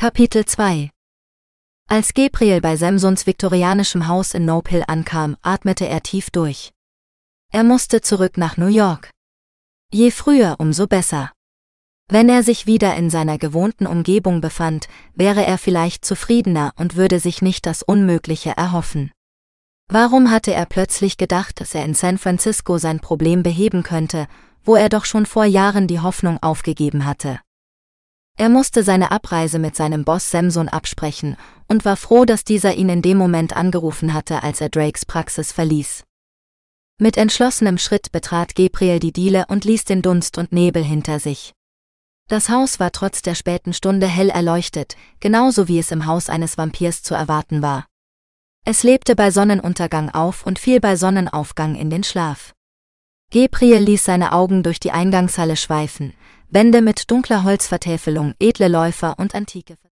Kapitel 2 Als Gabriel bei Samsons viktorianischem Haus in Nob Hill ankam, atmete er tief durch. Er musste zurück nach New York. Je früher, umso besser. Wenn er sich wieder in seiner gewohnten Umgebung befand, wäre er vielleicht zufriedener und würde sich nicht das Unmögliche erhoffen. Warum hatte er plötzlich gedacht, dass er in San Francisco sein Problem beheben könnte, wo er doch schon vor Jahren die Hoffnung aufgegeben hatte? Er musste seine Abreise mit seinem Boss Samson absprechen und war froh, dass dieser ihn in dem Moment angerufen hatte, als er Drakes Praxis verließ. Mit entschlossenem Schritt betrat Gabriel die Diele und ließ den Dunst und Nebel hinter sich. Das Haus war trotz der späten Stunde hell erleuchtet, genauso wie es im Haus eines Vampirs zu erwarten war. Es lebte bei Sonnenuntergang auf und fiel bei Sonnenaufgang in den Schlaf. Gabriel ließ seine Augen durch die Eingangshalle schweifen, Wände mit dunkler Holzvertäfelung, edle Läufer und antike